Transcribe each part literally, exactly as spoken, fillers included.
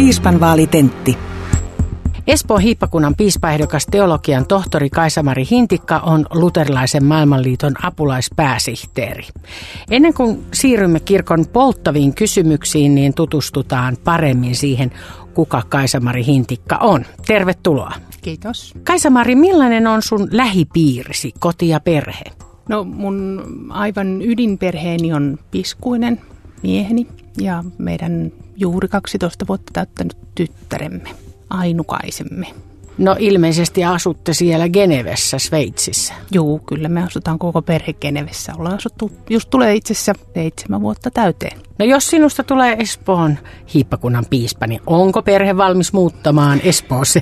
Piispanvaalitentti. Espoon hiippakunnan piispaehdokas teologian tohtori Kaisa-Mari Hintikka on Luterilaisen maailmanliiton apulaispääsihteeri. Ennen kuin siirrymme kirkon polttaviin kysymyksiin, niin tutustutaan paremmin siihen, kuka Kaisa-Mari Hintikka on. Tervetuloa. Kiitos. Kaisa-Mari, millainen on sun lähipiirisi, koti ja perhe? No mun aivan ydinperheeni on piskuinen mieheni ja meidän juuri kaksitoista vuotta täyttänyt tyttäremme, ainukaisemme. No ilmeisesti asutte siellä Genevessä, Sveitsissä. Joo, kyllä me asutaan koko perhe Genevessä. Ollaan asuttu, just tulee itse asiassa seitsemän vuotta täyteen. No jos sinusta tulee Espoon hiippakunnan piispa, niin onko perhe valmis muuttamaan Espooseen?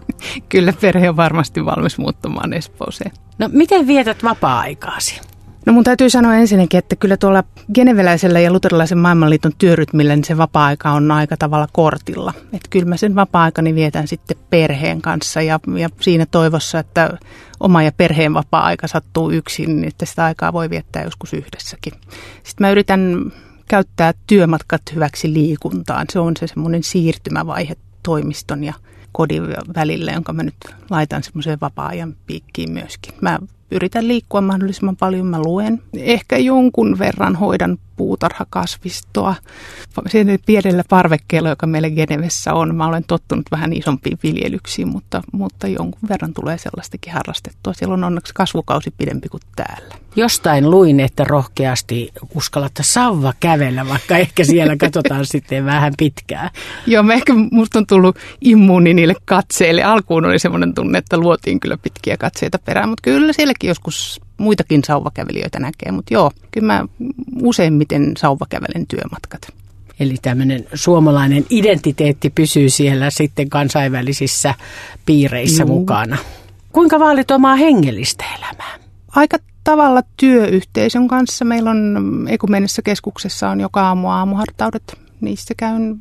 Kyllä perhe on varmasti valmis muuttamaan Espooseen. No miten vietät vapaa-aikaasi? No mun täytyy sanoa ensinnäkin, että kyllä tuolla geneveläisellä ja luterilaisen maailmanliiton työrytmillä niin se vapaa-aika on aika tavalla kortilla. Että kyllä mä sen vapaa-aikani vietän sitten perheen kanssa ja, ja siinä toivossa, että oma ja perheen vapaa-aika sattuu yksin, niin että sitä aikaa voi viettää joskus yhdessäkin. Sitten mä yritän käyttää työmatkat hyväksi liikuntaan. Se on se semmoinen siirtymävaihe toimiston ja kodin välillä, jonka mä nyt laitan semmoiseen vapaa-ajan piikkiin myöskin. Mä yritän liikkua mahdollisimman paljon, mä luen. Ehkä jonkun verran hoidan puutarhakasvistoa. Siinä pienellä parvekkeella, joka meillä Genevessä on. Mä olen tottunut vähän isompiin viljelyksiin, mutta, mutta jonkun verran tulee sellaistakin harrastettua. Siellä on onneksi kasvukausi pidempi kuin täällä. Jostain luin, että rohkeasti uskallatte sauva kävellä, vaikka ehkä siellä katsotaan sitten vähän pitkään. Joo, mä ehkä musta on tullut immuuni niille katseille. Alkuun oli semmoinen tunne, että luotiin kyllä pitkiä katseita perään, mutta kyllä sielläkin joskus muitakin sauvakävelijöitä näkee, mutta joo, kyllä mä useimmiten sauvakävelen työmatkat. Eli tämmöinen suomalainen identiteetti pysyy siellä sitten kansainvälisissä piireissä Juu. mukana. Kuinka vaalit omaa hengellistä elämää? Aika tavalla työyhteisön kanssa. Meillä on Ekumenisessa keskuksessa on joka aamu aamuhartaudet. Niissä käyn,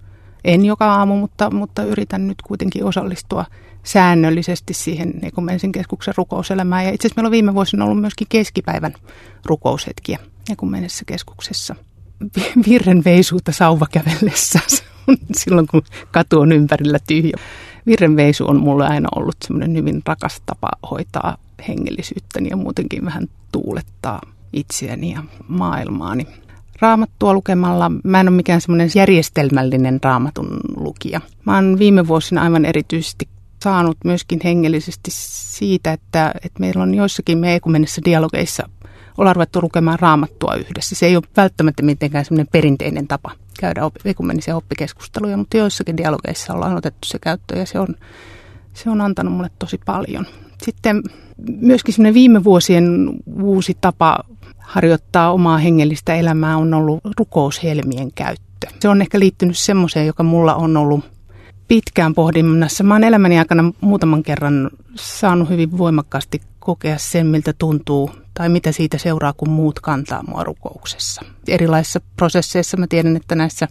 en joka aamu, mutta, mutta yritän nyt kuitenkin osallistua säännöllisesti siihen Ekumenisen keskuksen rukouselämään. Ja itse asiassa meillä on viime vuosina ollut myöskin keskipäivän rukoushetkiä Ekumenisessä keskuksessa. Virrenveisuuta sauvakävellessä silloin, kun katu on ympärillä tyhjä. Virrenveisu on mulle aina ollut semmoinen hyvin rakas tapa hoitaa hengellisyyttäni ja muutenkin vähän tuulettaa itseäni ja maailmaani. Raamattua lukemalla, mä en ole mikään semmoinen järjestelmällinen raamatun lukija. Mä oon viime vuosina aivan erityisesti saanut myöskin hengellisesti siitä, että, että meillä on joissakin me ekumenisissa dialogeissa ollaan ruvettu lukemaan raamattua yhdessä. Se ei ole välttämättä mitenkään semmoinen perinteinen tapa käydä ekumenisia oppikeskusteluja, mutta joissakin dialogeissa ollaan otettu se käyttöön ja se on, se on antanut mulle tosi paljon. Sitten myöskin semmoinen viime vuosien uusi tapa harjoittaa omaa hengellistä elämää on ollut rukoushelmien käyttö. Se on ehkä liittynyt semmoiseen, joka mulla on ollut pitkään pohdinnassa. Mä oon elämäni aikana muutaman kerran saanut hyvin voimakkaasti kokea sen, miltä tuntuu tai mitä siitä seuraa, kun muut kantaa mua rukouksessa. Erilaisissa prosesseissa mä tiedän, että näissä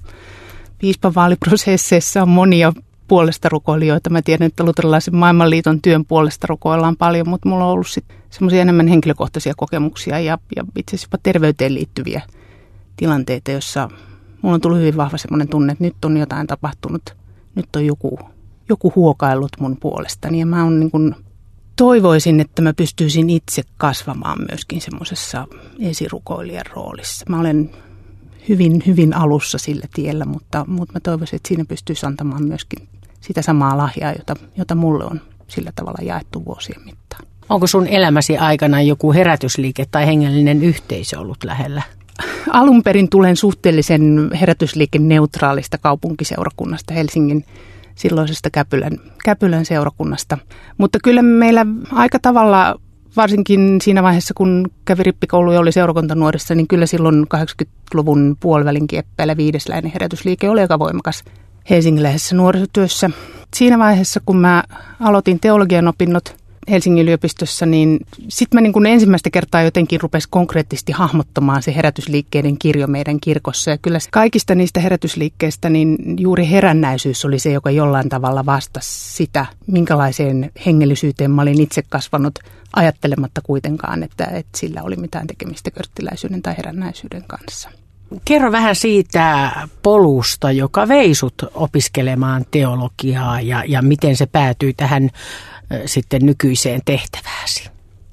piispanvaaliprosesseissa on monia puolesta rukoilijoita. Mä tiedän, että Luterilaisen maailmanliiton työn puolesta rukoillaan paljon, mutta mulla on ollut sitten semmoisia enemmän henkilökohtaisia kokemuksia ja, ja itse asiassa jopa terveyteen liittyviä tilanteita, joissa mulla on tullut hyvin vahva semmoinen tunne, että nyt on jotain tapahtunut. Nyt on joku, joku huokaillut mun puolestani ja mä on niin kuin toivoisin, että mä pystyisin itse kasvamaan myöskin semmoisessa esirukoilijan roolissa. Mä olen hyvin, hyvin alussa sillä tiellä, mutta, mutta mä toivoisin, että siinä pystyisi antamaan myöskin sitä samaa lahjaa, jota, jota mulle on sillä tavalla jaettu vuosien mittaan. Onko sun elämäsi aikana joku herätysliike tai hengellinen yhteisö ollut lähellä? Alun perin tulen suhteellisen herätysliikeneutraalista kaupunkiseurakunnasta Helsingin silloisesta Käpylän, Käpylän seurakunnasta. Mutta kyllä meillä aika tavalla, varsinkin siinä vaiheessa, kun kävi rippikoulu ja oli seurakuntanuorissa, niin kyllä silloin kahdeksankymmentäluvun puolivälin kieppeillä viidesläinen herätysliike oli aika voimakas helsingiläisessä nuorisotyössä. Siinä vaiheessa, kun mä aloitin teologian opinnot Helsingin yliopistossa, niin sitten mä niin kuin ensimmäistä kertaa jotenkin rupesi konkreettisesti hahmottamaan se herätysliikkeiden kirjo meidän kirkossa. Ja kyllä kaikista niistä herätysliikkeistä niin juuri herännäisyys oli se, joka jollain tavalla vastasi sitä, minkälaiseen hengellisyyteen mä olin itse kasvanut ajattelematta kuitenkaan, että, että sillä oli mitään tekemistä körttiläisyyden tai herännäisyyden kanssa. Kerro vähän siitä polusta, joka vei sut opiskelemaan teologiaa ja, ja miten se päätyi tähän sitten nykyiseen tehtävääsi.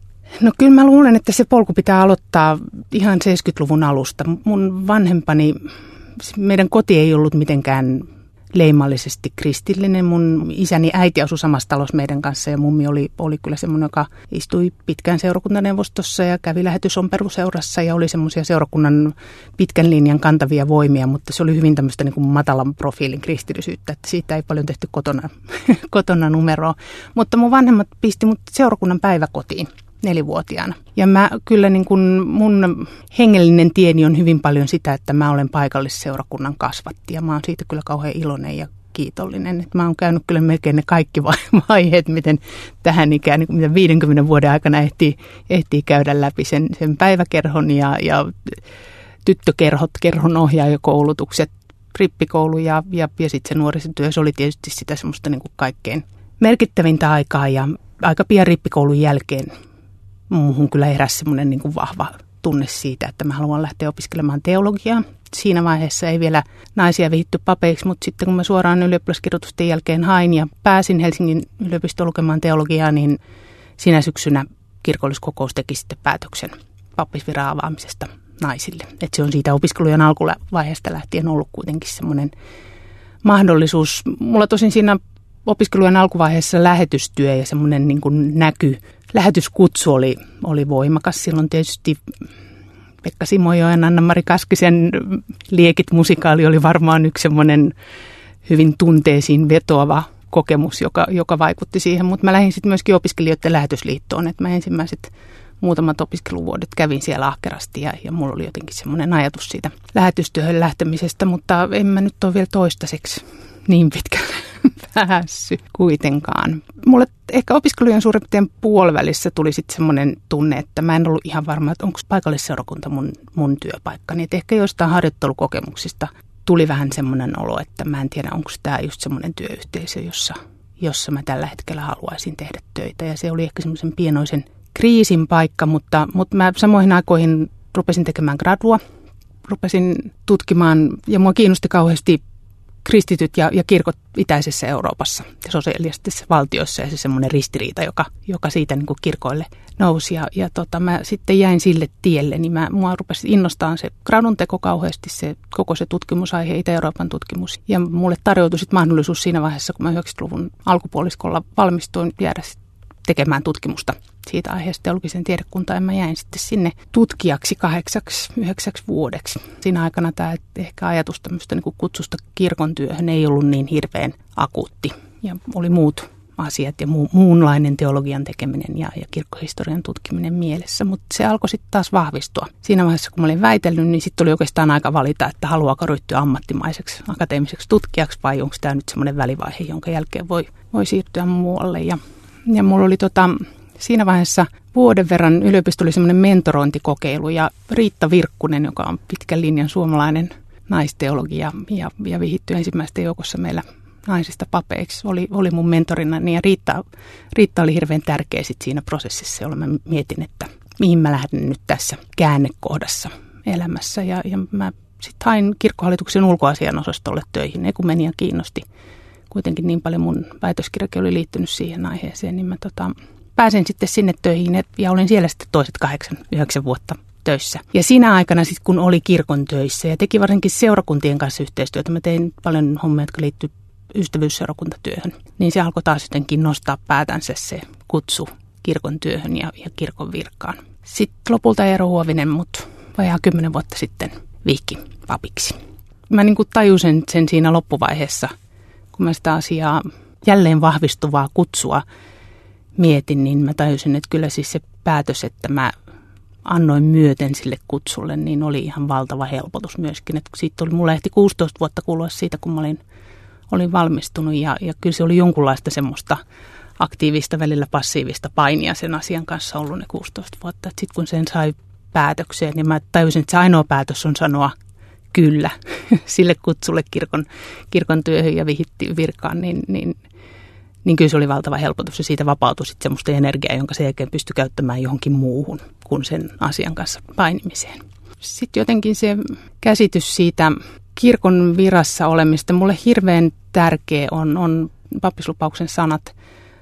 No kyllä mä luulen, että se polku pitää aloittaa ihan seitsemänkymmentäluvun alusta. Mun vanhempani, meidän koti ei ollut mitenkään leimallisesti kristillinen. Mun isäni äiti asui samassa talossa meidän kanssa ja mummi oli, oli kyllä semmoinen, joka istui pitkään seurakuntaneuvostossa ja kävi lähetysompeluseurassa ja oli semmoisia seurakunnan pitkän linjan kantavia voimia, mutta se oli hyvin tämmöistä niin kuin matalan profiilin kristillisyyttä, että siitä ei paljon tehty kotona, kotona numeroa. Mutta mun vanhemmat pisti mut seurakunnan päiväkotiin nelivuotiaana. Ja mä kyllä niin kun mun hengellinen tieni on hyvin paljon sitä, että mä olen paikallisseurakunnan kasvatti ja mä oon siitä kyllä kauhean iloinen ja kiitollinen. Että mä oon käynyt kyllä melkein ne kaikki vaiheet, miten tähän ikään, niin mitä viidenkymmenen vuoden aikana ehtii, ehtii käydä läpi sen, sen päiväkerhon ja, ja tyttökerhot, kerhonohjaajakoulutukset, rippikoulu ja, ja, ja sitten se nuorisotyö. Se oli tietysti sitä semmoista niin kuin kaikkein merkittävintä aikaa ja aika pian rippikoulun jälkeen muuhun kyllä heräsi semmoinen niin kuin vahva tunne siitä, että mä haluan lähteä opiskelemaan teologiaa. Siinä vaiheessa ei vielä naisia vihitty papeiksi, mutta sitten kun mä suoraan ylioppilaskirjoitusten jälkeen hain ja pääsin Helsingin yliopistoon lukemaan teologiaa, niin siinä syksynä kirkolliskokous teki sitten päätöksen pappisviran avaamisesta naisille. Että se on siitä opiskelujen alkuvaiheesta lähtien ollut kuitenkin semmoinen mahdollisuus. Mulla tosin siinä opiskelujen alkuvaiheessa lähetystyö ja semmoinen niin kuin näky, lähetyskutsu oli, oli voimakas. Silloin tietysti Pekka Simojoen, Anna-Mari Kaskisen Liekit musikaali oli varmaan yksi semmoinen hyvin tunteisiin vetoava kokemus, joka, joka vaikutti siihen. Mutta mä lähdin sitten myöskin opiskelijoiden lähetysliittoon, että mä ensimmäiset muutamat opiskeluvuodet kävin siellä ahkerasti ja, ja mulla oli jotenkin semmoinen ajatus siitä lähetystyöhön lähtemisestä, mutta en mä nyt ole vielä toistaiseksi niin pitkälle päässyt kuitenkaan. Mulle ehkä opiskelujen suurin piirtein puolivälissä tuli sitten semmoinen tunne, että mä en ollut ihan varma, että onko paikallisseurakunta mun, mun työpaikka. Niin ehkä jostain harjoittelukokemuksista tuli vähän semmoinen olo, että mä en tiedä, onko tämä just semmoinen työyhteisö, jossa, jossa mä tällä hetkellä haluaisin tehdä töitä. Ja se oli ehkä semmoisen pienoisen kriisin paikka, mutta, mutta mä samoihin aikoihin rupesin tekemään gradua. Rupesin tutkimaan ja mua kiinnosti kauheasti kristityt ja, ja kirkot itäisessä Euroopassa ja sosiaalisissa valtioissa ja se semmoinen ristiriita, joka, joka siitä niin kuin kirkoille nousi. Ja, ja tota, mä sitten jäin sille tielle, niin mä, mua rupesi innostamaan se gradun teko kauheasti, se, koko se tutkimusaihe, Itä-Euroopan tutkimus. Ja mulle tarjoutui sitten mahdollisuus siinä vaiheessa, kun mä yhdeksänkymmentäluvun alkupuoliskolla valmistuin jäädä tekemään tutkimusta siitä aiheesta teologisen tiedekuntaan, ja mä jäin sitten sinne tutkijaksi kahdeksaksi, yhdeksäksi vuodeksi. Siinä aikana tämä ehkä ajatus tämmöistä niin kuin kutsusta kirkon työhön ei ollut niin hirveän akuutti, ja oli muut asiat ja muu, muunlainen teologian tekeminen ja, ja kirkkohistorian tutkiminen mielessä, mutta se alkoi sitten taas vahvistua. Siinä vaiheessa, kun mä olin väitellyt, niin sitten oli oikeastaan aika valita, että haluaako ryhtyä ammattimaiseksi, akateemiseksi tutkijaksi vai onko tämä nyt semmoinen välivaihe, jonka jälkeen voi, voi siirtyä muualle. Ja, ja mulla oli tota, siinä vaiheessa vuoden verran yliopisto oli semmoinen mentorointikokeilu ja Riitta Virkkunen, joka on pitkän linjan suomalainen naisteologi ja, ja, ja vihitty ensimmäisten joukossa meillä naisista papeiksi, oli, oli mun mentorina, ja Riitta, Riitta oli hirveän tärkeä sit siinä prosessissa, jolla mä mietin, että mihin mä lähden nyt tässä käännekohdassa elämässä. Ja, ja mä sitten hain kirkkohallituksen ulkoasianosastolle töihin. Ekumenia kiinnosti kuitenkin niin paljon, mun väitöskirjakin oli liittynyt siihen aiheeseen, niin mä tota, pääsin sitten sinne töihin ja olin siellä sitten toiset kahdeksan, yhdeksän vuotta töissä. Ja siinä aikana sitten, kun oli kirkon töissä ja teki varsinkin seurakuntien kanssa yhteistyötä, mä tein paljon hommia, jotka liittyivät ystävyysseurakuntatyöhön, niin se alkoi taas jotenkin nostaa päätänsä se kutsu kirkon työhön ja, ja kirkon virkaan. Sitten lopulta Eero Huovinen mut vajaa kymmenen vuotta sitten vihki papiksi. Mä niin kuin tajusin sen siinä loppuvaiheessa, kun mä sitä asiaa jälleen vahvistuvaa kutsua mietin, niin mä tajusin, että kyllä siis se päätös, että mä annoin myöten sille kutsulle, niin oli ihan valtava helpotus myöskin. Että siitä oli, mulla ehti kuusitoista vuotta kulua siitä, kun mä olin Olin valmistunut ja, ja kyllä se oli jonkunlaista semmoista aktiivista, välillä passiivista painia sen asian kanssa ollut ne kuusitoista vuotta. Sitten kun sen sai päätökseen, niin mä tajusin, että se ainoa päätös on sanoa kyllä sille kutsulle kirkon, kirkon työhön ja vihittiin virkaan, niin, niin, niin kyllä se oli valtava helpotus. Ja siitä vapautui sitten semmoista energiaa, jonka sen jälkeen pystyi käyttämään johonkin muuhun kuin sen asian kanssa painimiseen. sitten jotenkin se käsitys siitä kirkon virassa olemista, mulle hirveän tärkeä on, on pappislupauksen sanat,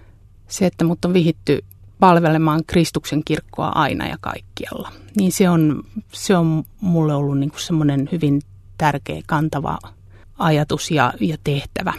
se, että mut on vihitty palvelemaan Kristuksen kirkkoa aina ja kaikkialla. Niin se on, se on mulle ollut niin kuin semmoinen hyvin tärkeä, kantava ajatus ja, ja tehtävä.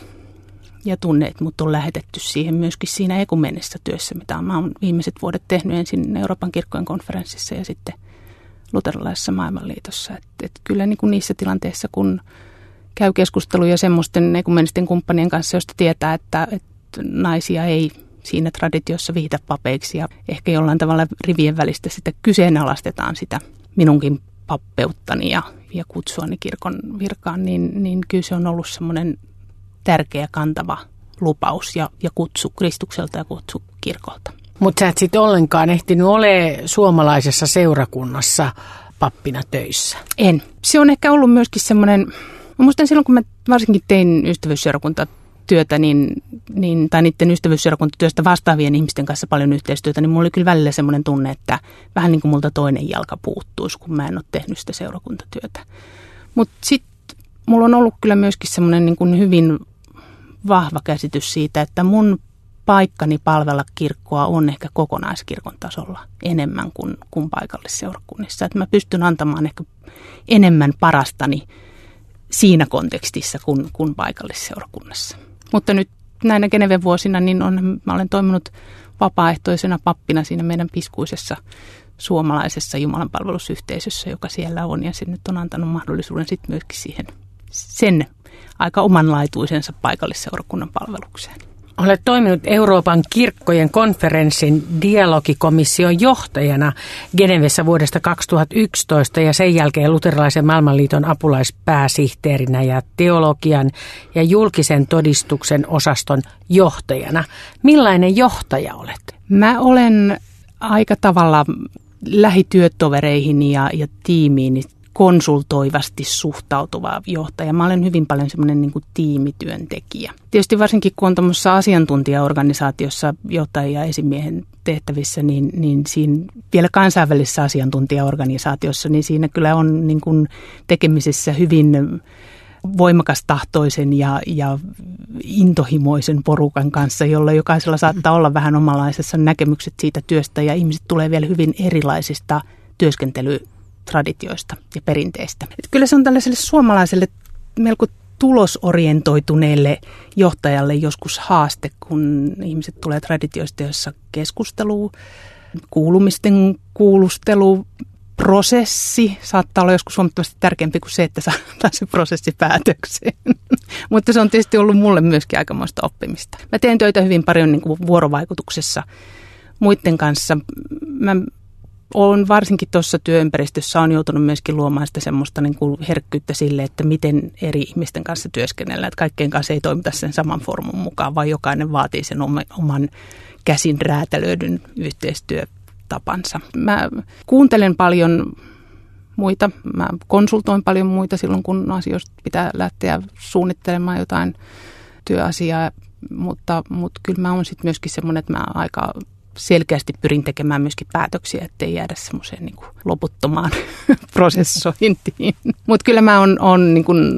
Ja tunne, että mut on lähetetty siihen myöskin siinä ekumenisessä työssä, mitä mä oon viimeiset vuodet tehnyt ensin Euroopan kirkkojen konferenssissa ja sitten luterilaisessa maailmanliitossa. Et, et kyllä niin kuin niissä tilanteissa, kun käy keskusteluja semmoisten ekumenisten kumppanien kanssa, joista tietää, että, että naisia ei siinä traditiossa vihitä papeiksi ja ehkä jollain tavalla rivien välistä sitä kyseenalaistetaan sitä minunkin pappeuttani ja, ja kutsuani kirkon virkaan, niin, niin kyllä se on ollut semmoinen tärkeä kantava lupaus ja, ja kutsu Kristukselta ja kutsu kirkolta. Mutta sä et sitten ollenkaan ehtinyt ole suomalaisessa seurakunnassa pappina töissä. En. Se on ehkä ollut myöskin semmoinen, mä muistan silloin kun mä varsinkin tein ystävyysseurakuntatyötä, niin, niin, tai niiden ystävyysseurakuntatyöstä vastaavien ihmisten kanssa paljon yhteistyötä, niin mulla oli kyllä välillä semmoinen tunne, että vähän niin kuin multa toinen jalka puuttuisi, kun mä en ole tehnyt sitä seurakuntatyötä. Mutta sitten mulla on ollut kyllä myöskin semmoinen niin kuin hyvin vahva käsitys siitä, että mun paikkani palvella kirkkoa on ehkä kokonaiskirkon tasolla enemmän kuin, kuin paikallisseurakunnissa. Että mä pystyn antamaan ehkä enemmän parastani siinä kontekstissa kuin, kuin paikallisseurakunnassa. Mutta nyt näinä Geneven vuosina niin on, mä olen toiminut vapaaehtoisena pappina siinä meidän piskuisessa suomalaisessa jumalanpalvelusyhteisössä, joka siellä on. Ja se nyt on antanut mahdollisuuden sitten myöskin siihen sen aika omanlaituisensa paikallisseurakunnan palvelukseen. Olet toiminut Euroopan kirkkojen konferenssin dialogikomission johtajana Genevessä vuodesta kaksituhattayksitoista ja sen jälkeen Luterilaisen maailmanliiton apulaispääsihteerinä ja teologian ja julkisen todistuksen osaston johtajana. Millainen johtaja olet? Mä olen aika tavalla lähityötovereihin ja, ja tiimiin konsultoivasti suhtautuva johtaja. Mä olen hyvin paljon semmoinen niin kuin tiimityöntekijä. Tietysti varsinkin kun on tuommoisessa asiantuntijaorganisaatiossa johtaja esimiehen tehtävissä, niin, niin siinä vielä kansainvälisessä asiantuntijaorganisaatiossa, niin siinä kyllä on niin kuin tekemisissä hyvin voimakas tahtoisen ja, ja intohimoisen porukan kanssa, jolla jokaisella saattaa olla vähän omanlaisessa näkemykset siitä työstä ja ihmiset tulee vielä hyvin erilaisista työskentely traditioista ja perinteistä. Et kyllä se on tällaiselle suomalaiselle melko tulosorientoituneelle johtajalle joskus haaste, kun ihmiset tulee traditioista, joissa keskustelu, kuulumisten kuulustelu, prosessi saattaa olla joskus huomattavasti tärkeämpi kuin se, että saadaan se prosessi päätökseen. Mutta se on tietysti ollut mulle myöskin aikamoista oppimista. Mä teen töitä hyvin paljon niin kuin vuorovaikutuksessa muiden kanssa. Mä olen varsinkin tuossa työympäristössä on joutunut myöskin luomaan sitä semmoista niin kuin herkkyyttä sille, että miten eri ihmisten kanssa työskennellään. Että kaikkien kanssa ei toimita sen saman formun mukaan, vaan jokainen vaatii sen oman käsin räätälöidyn yhteistyötapansa. Mä kuuntelen paljon muita, mä konsultoin paljon muita silloin, kun asioista pitää lähteä suunnittelemaan jotain työasiaa, mutta, mutta kyllä mä oon sitten myöskin semmoinen, että mä aika selkeästi pyrin tekemään myöskin päätöksiä, ettei jäädä semmoiseen niin kuin loputtomaan prosessointiin. Mutta kyllä mä oon, on niin kuin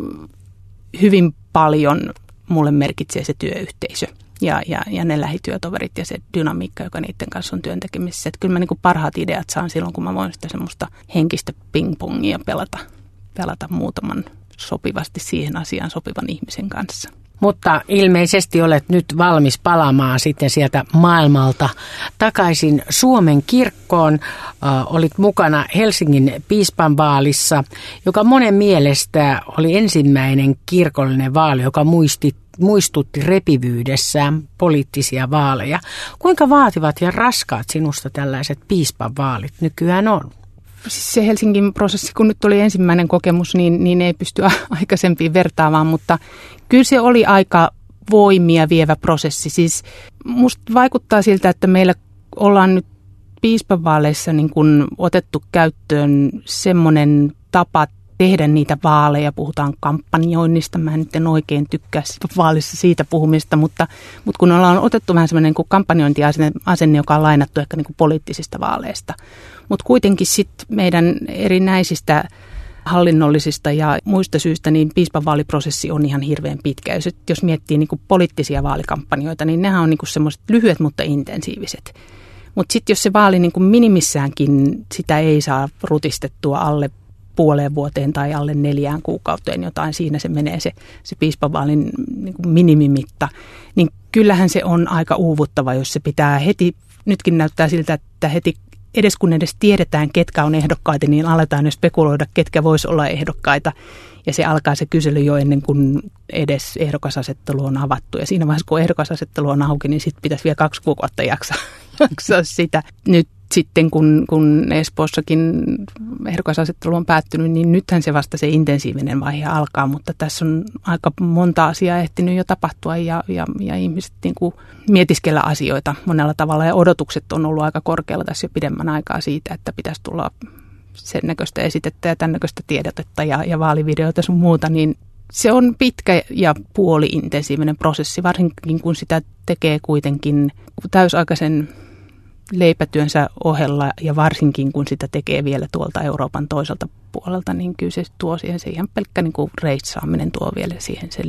hyvin paljon, mulle merkitsee se työyhteisö ja, ja, ja ne lähityötoverit ja se dynamiikka, joka niiden kanssa on työn tekemisessä. Että kyllä mä niin kuin parhaat ideat saan silloin, kun mä voin sitä semmoista henkistä ping-pongia pelata, pelata muutaman sopivasti siihen asiaan sopivan ihmisen kanssa. Mutta ilmeisesti olet nyt valmis palaamaan sitten sieltä maailmalta takaisin Suomen kirkkoon. Äh, olit mukana Helsingin piispanvaalissa, joka monen mielestä oli ensimmäinen kirkollinen vaali, joka muisti, muistutti repivyydessään poliittisia vaaleja. Kuinka vaativat ja raskaat sinusta tällaiset piispanvaalit nykyään on? Se Helsingin prosessi, kun nyt oli ensimmäinen kokemus, niin, niin ei pysty aikaisempiin vertaamaan, mutta kyllä se oli aika voimia vievä prosessi. Siis musta vaikuttaa siltä, että meillä ollaan nyt piispanvaaleissa niin kuin otettu käyttöön semmoinen tapa tehdä niitä vaaleja, puhutaan kampanjoinnista. Mä en nyt en oikein tykkää vaalissa siitä puhumista, mutta, mutta kun ollaan otettu vähän semmoinen niin kampanjointiasenne, joka on lainattu ehkä niin kuin poliittisista vaaleista. Mutta kuitenkin sitten meidän erinäisistä hallinnollisista ja muista syistä, niin piispanvaaliprosessi on ihan hirveän pitkä. Jos miettii niin kuin poliittisia vaalikampanjoita, niin nehän on niin kuin semmoiset lyhyet, mutta intensiiviset. Mutta sitten jos se vaali niin kuin minimissäänkin, sitä ei saa rutistettua alle puoleen vuoteen tai alle neljään kuukauteen jotain, siinä se menee se, se piispanvaalin niin kuin minimimitta, niin kyllähän se on aika uuvuttava, jos se pitää heti, nytkin näyttää siltä, että heti edes kun edes tiedetään, ketkä on ehdokkaita, niin aletaan jo spekuloida, ketkä vois olla ehdokkaita. Ja se alkaa se kysely jo ennen kuin edes ehdokasasettelu on avattu. Ja siinä vaiheessa, kun ehdokasasettelu on auki, niin sitten pitäisi vielä kaksi kuukautta jaksaa, jaksaa sitä. Nyt sitten, kun, kun Espoossakin ehdokasasettelu on päättynyt, niin nythän se vasta se intensiivinen vaihe alkaa. Mutta tässä on aika monta asiaa ehtinyt jo tapahtua ja, ja, ja ihmiset niin kuin mietiskellä asioita monella tavalla. Ja odotukset on ollut aika korkealla tässä jo pidemmän aikaa siitä, että pitäisi tulla sen näköistä esitettä ja tämän näköistä tiedotetta ja, ja vaalivideoita sun muuta, niin se on pitkä ja puoli-intensiivinen prosessi, varsinkin kun sitä tekee kuitenkin täysaikaisen leipätyönsä ohella ja varsinkin kun sitä tekee vielä tuolta Euroopan toiselta puolelta, niin kyllä se tuo siihen se ihan pelkkä niin kuin reissaaminen tuo vielä siihen sen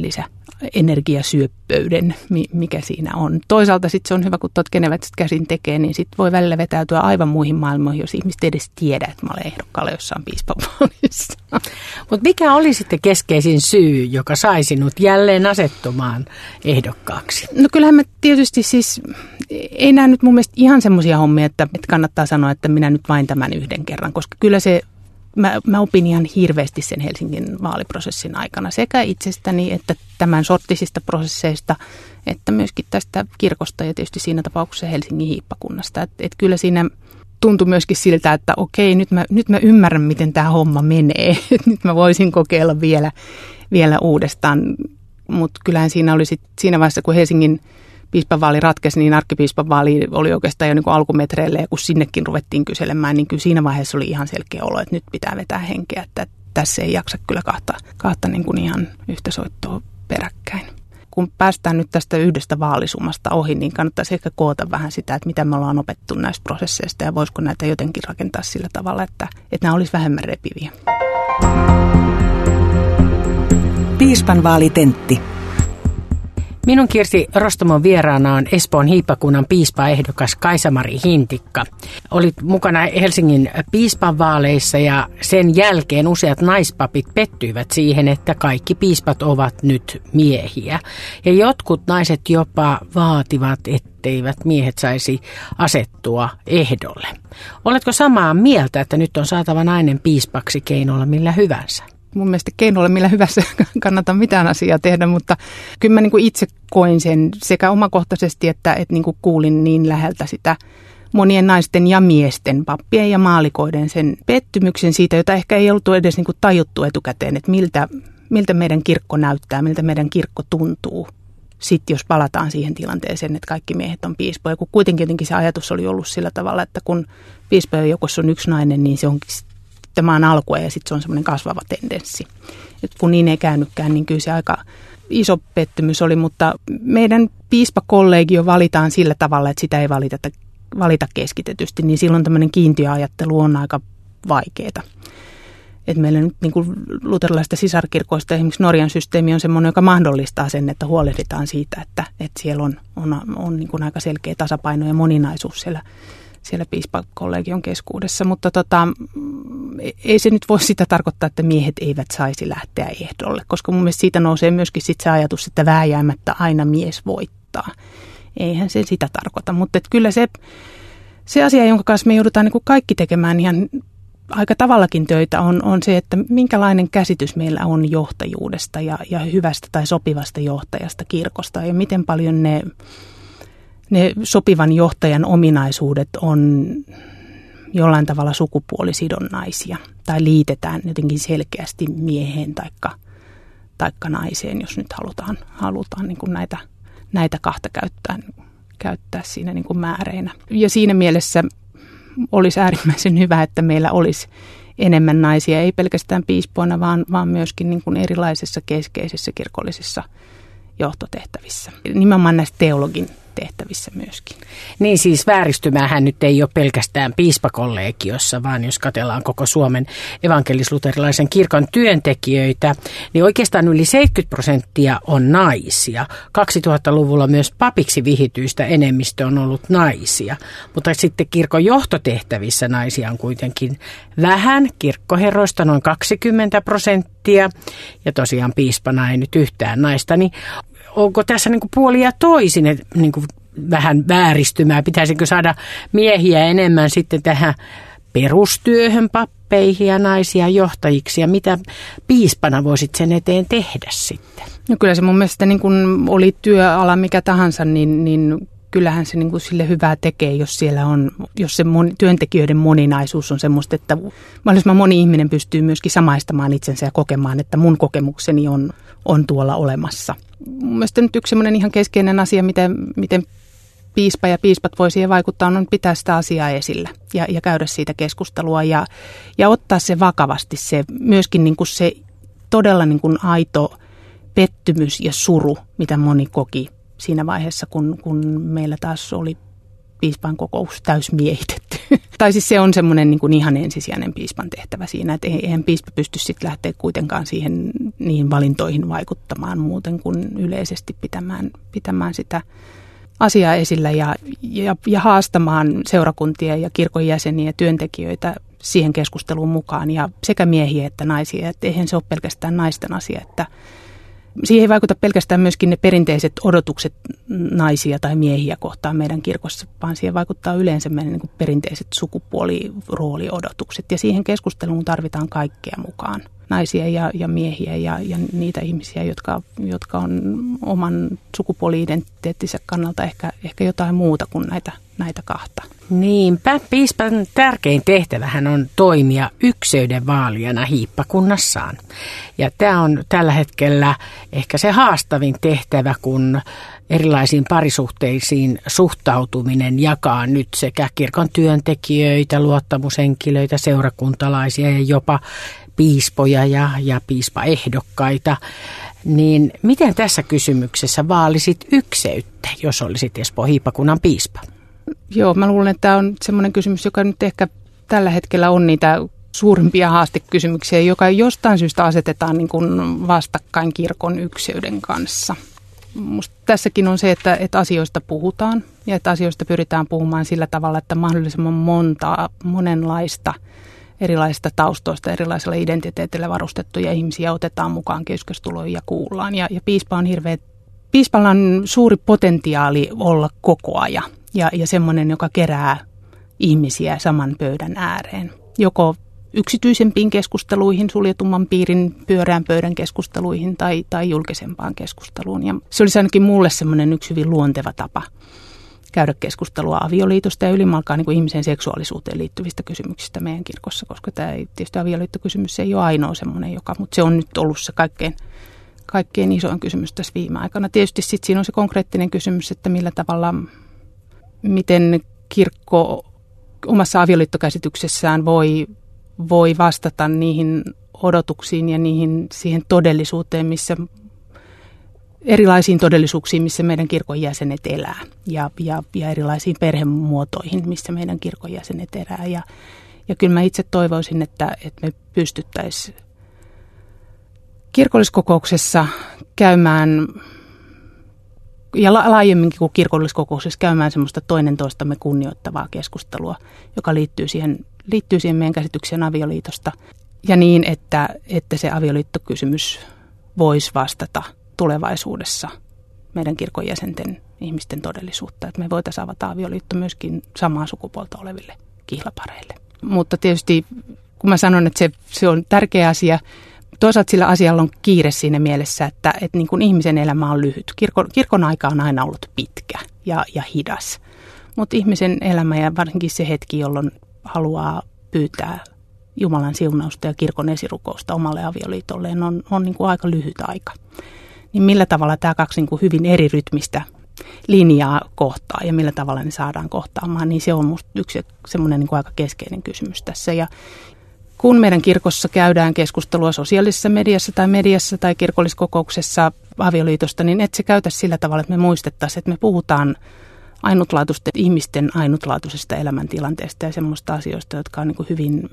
lisäenergiasyöppöyden, mikä siinä on. Toisaalta sitten se on hyvä, kun tuot Genevet käsin tekee, niin sitten voi välillä vetäytyä aivan muihin maailmoihin, jos ihmiset edes tiedä, että mä olen ehdokkaalla jossain piispanvaalissa. Mutta mikä oli sitten keskeisin syy, joka sai sinut jälleen asettumaan ehdokkaaksi? No kyllähän mä tietysti siis, ei nämä nyt mun mielestä ihan semmoisia hommia, että, että kannattaa sanoa, että minä nyt vain tämän yhden kerran, koska kyllä se Mä, mä opin ihan hirveästi sen Helsingin vaaliprosessin aikana sekä itsestäni että tämän sorttisista prosesseista, että myöskin tästä kirkosta ja tietysti siinä tapauksessa Helsingin hiippakunnasta. Et, et kyllä siinä tuntui myöskin siltä, että okei, nyt mä, nyt mä ymmärrän, miten tämä homma menee. Nyt mä voisin kokeilla vielä, vielä uudestaan, mutta kyllähän siinä oli sit, siinä vaiheessa, kun Helsingin piispanvaali ratkesi, niin arkkipiispanvaali oli oikeastaan jo niin kuin alkumetreille, ja kun sinnekin ruvettiin kyselemään, niin kyllä siinä vaiheessa oli ihan selkeä olo, että nyt pitää vetää henkeä, että tässä ei jaksa kyllä kahta, kahta niin kuin ihan yhtä soittoa peräkkäin. Kun päästään nyt tästä yhdestä vaalisummasta ohi, niin kannattaisi ehkä koota vähän sitä, että mitä me ollaan opettu näistä prosesseista, ja voisiko näitä jotenkin rakentaa sillä tavalla, että, että nämä olisi vähemmän repiviä. Piispanvaalitentti. Minun Kirsi Rostomon vieraana on Espoon hiippakunnan piispaehdokas Kaisa-Mari Hintikka. Olit mukana Helsingin piispanvaaleissa ja sen jälkeen useat naispapit pettyivät siihen, että kaikki piispat ovat nyt miehiä. Ja jotkut naiset jopa vaativat, etteivät miehet saisi asettua ehdolle. Oletko samaa mieltä, että nyt on saatava nainen piispaksi keinolla millä hyvänsä? Mun mielestä keinoilla millä hyvässä kannata mitään asiaa tehdä, mutta kyllä mä niin kuin itse koin sen sekä omakohtaisesti, että, että niin kuin kuulin niin läheltä sitä monien naisten ja miesten, pappien ja maalikoiden sen pettymyksen siitä, jota ehkä ei ollut edes niin kuin tajuttu etukäteen, että miltä, miltä meidän kirkko näyttää, miltä meidän kirkko tuntuu. Sitten jos palataan siihen tilanteeseen, että kaikki miehet on piispoja, kun kuitenkin jotenkin se ajatus oli ollut sillä tavalla, että kun piispojen joukossa on yksi nainen, niin se onkin tämä on alkua ja sitten se on semmoinen kasvava tendenssi. Et kun niin ei käynytkään, niin kyllä se aika iso pettymys oli, mutta meidän piispakollegio valitaan sillä tavalla, että sitä ei valita, valita keskitetysti, niin silloin tämmöinen kiintiöajattelu on aika vaikeaa. Et meillä nyt niin kuin luterilaisista sisarkirkoista esimerkiksi Norjan systeemi on semmoinen, joka mahdollistaa sen, että huolehditaan siitä, että, että siellä on, on, on niin kuin aika selkeä tasapaino ja moninaisuus siellä siellä piispakollegion keskuudessa, mutta tota, ei se nyt voi sitä tarkoittaa, että miehet eivät saisi lähteä ehdolle, koska mun mielestä siitä nousee myöskin sit se ajatus, että vääjäämättä aina mies voittaa. Eihän se sitä tarkoita, mutta et kyllä se, se asia, jonka kanssa me joudutaan niin kuin kaikki tekemään ihan aika tavallakin töitä, on, on se, että minkälainen käsitys meillä on johtajuudesta ja, ja hyvästä tai sopivasta johtajasta kirkosta ja miten paljon ne Ne sopivan johtajan ominaisuudet on jollain tavalla sukupuolisidonnaisia tai liitetään jotenkin selkeästi mieheen taikka, taikka naiseen, jos nyt halutaan, halutaan niin kuin näitä, näitä kahta käyttää, käyttää siinä niin kuin määreinä. Ja siinä mielessä olisi äärimmäisen hyvä, että meillä olisi enemmän naisia, ei pelkästään piispoina, vaan, vaan myöskin niin kuin erilaisissa keskeisissä kirkollisissa johtotehtävissä. Nimenomaan näissä teologin tehtävissä myöskin. Niin siis vääristymähän nyt ei ole pelkästään piispakollegiossa, vaan jos katsellaan koko Suomen evankelis-luterilaisen kirkon työntekijöitä, niin oikeastaan yli seitsemänkymmentä prosenttia on naisia. kaksituhattaluvulla myös papiksi vihityistä enemmistö on ollut naisia, mutta sitten kirkon johtotehtävissä naisia on kuitenkin vähän. Kirkkoherroista noin kaksikymmentä prosenttia ja tosiaan piispana ei nyt yhtään naista, niin onko tässä niin kuin puoli ja toisin niin kuin vähän vääristymää? Pitäisikö saada miehiä enemmän sitten tähän perustyöhön, pappeihin ja naisia johtajiksi? Ja mitä piispana voisit sen eteen tehdä sitten? No kyllä se mun mielestä niin kuin oli työala mikä tahansa, niin, niin kyllähän se niin kuin sille hyvää tekee, jos siellä on, jos se moni, työntekijöiden moninaisuus on semmoista, että mahdollisimman moni ihminen pystyy myöskin samaistamaan itsensä ja kokemaan, että mun kokemukseni on, on tuolla olemassa. Mun mielestä nyt yksi semmoinen ihan keskeinen asia, miten, miten piispa ja piispat voi siihen vaikuttaa, on pitää sitä asiaa esillä ja, ja käydä siitä keskustelua ja, ja ottaa se vakavasti, se myöskin niin kuin se todella niin kuin aito pettymys ja suru, mitä moni koki siinä vaiheessa, kun, kun meillä taas oli piispan kokous täysmiehitetty. Tai siis se on semmoinen niin kuin ihan ensisijainen piispan tehtävä siinä, että eihän piispa pysty sitten lähteä kuitenkaan siihen niihin valintoihin vaikuttamaan muuten kuin yleisesti pitämään, pitämään sitä asiaa esillä ja, ja, ja haastamaan seurakuntia ja kirkon jäseniä ja työntekijöitä siihen keskusteluun mukaan ja sekä miehiä että naisia. Että eihän se ole pelkästään naisten asia, että siihen ei vaikuta pelkästään myöskin ne perinteiset odotukset naisia tai miehiä kohtaan meidän kirkossa, vaan siihen vaikuttaa yleensä meidän niin kuin perinteiset sukupuolirooliodotukset. Ja siihen keskusteluun tarvitaan kaikkea mukaan. Naisia ja, ja miehiä ja, ja niitä ihmisiä, jotka, jotka on oman sukupuoli-identiteettinsä kannalta ehkä, ehkä jotain muuta kuin näitä, näitä kahta. Niinpä. Piispan tärkein tehtävähän on toimia ykseyden vaalijana hiippakunnassaan. Ja tämä on tällä hetkellä ehkä se haastavin tehtävä, kun erilaisiin parisuhteisiin suhtautuminen jakaa nyt sekä kirkon työntekijöitä, luottamushenkilöitä, seurakuntalaisia ja jopa piispoja ja, ja piispaehdokkaita. Niin miten tässä kysymyksessä vaalisit ykseyttä, jos olisit Espoon hiippakunnan piispa? Joo, mä luulen, että tämä on semmoinen kysymys, joka nyt ehkä tällä hetkellä on niitä suurimpia haastekysymyksiä, joka jostain syystä asetetaan niin kuin vastakkain kirkon ykseyden kanssa. Musta tässäkin on se, että, että asioista puhutaan ja että asioista pyritään puhumaan sillä tavalla, että mahdollisimman montaa, monenlaista erilaisista taustoista, erilaisilla identiteetillä varustettuja ihmisiä otetaan mukaan keskusteluun ja kuullaan. Ja, ja piispa on hirveä, piispalla on suuri potentiaali olla kokoaja ja, ja semmoinen, joka kerää ihmisiä saman pöydän ääreen. Joko yksityisempiin keskusteluihin, suljetumman piirin pyöreän pöydän keskusteluihin tai, tai julkisempaan keskusteluun. Ja se olisi ainakin mulle semmoinen yksi hyvin luonteva tapa käydä keskustelua avioliitosta ja ylimalkaan niin kuin ihmisen seksuaalisuuteen liittyvistä kysymyksistä meidän kirkossa, koska tämä ei, tietysti avioliittokysymys ei ole ainoa semmoinen, joka, mutta se on nyt ollut se kaikkein, kaikkein isoin kysymys tässä viime aikana. Tietysti sitten siinä on se konkreettinen kysymys, että millä tavalla, miten kirkko omassa avioliittokäsityksessään voi, voi vastata niihin odotuksiin ja niihin, siihen todellisuuteen, missä erilaisiin todellisuuksiin, missä meidän kirkon jäsenet elää ja, ja, ja erilaisiin perhemuotoihin, missä meidän kirkon jäsenet elää. Ja, ja kyllä mä itse toivoisin, että, että me pystyttäisiin kirkolliskokouksessa käymään ja laajemminkin kuin kirkolliskokouksessa käymään semmoista toinen toistamme kunnioittavaa keskustelua, joka liittyy siihen, liittyy siihen meidän käsitykseen avioliitosta ja niin, että, että se avioliittokysymys voisi vastata tulevaisuudessa meidän kirkon jäsenten ihmisten todellisuutta, että me voitaisiin avata avioliitto myöskin samaa sukupuolta oleville kihlapareille. Mutta tietysti, kun mä sanon, että se, se on tärkeä asia, toisaalta sillä asialla on kiire siinä mielessä, että, että niin kuin ihmisen elämä on lyhyt. Kirkon, kirkon aika on aina ollut pitkä ja, ja hidas, mutta ihmisen elämä ja varsinkin se hetki, jolloin haluaa pyytää Jumalan siunausta ja kirkon esirukousta omalle avioliitolleen, on, on niin kuin aika lyhyt aika. Niin millä tavalla tämä kaksi niin kuin hyvin eri rytmistä linjaa kohtaa ja millä tavalla ne saadaan kohtaamaan, niin se on musta yksi semmoinen niin kuin aika keskeinen kysymys tässä. Ja kun meidän kirkossa käydään keskustelua sosiaalisessa mediassa tai mediassa tai kirkolliskokouksessa avioliitosta, niin et se käytä sillä tavalla, että me muistettaisiin, että me puhutaan ainutlaatuisten ihmisten ainutlaatuisesta elämäntilanteesta ja semmoista asioista, jotka on niin kuin hyvin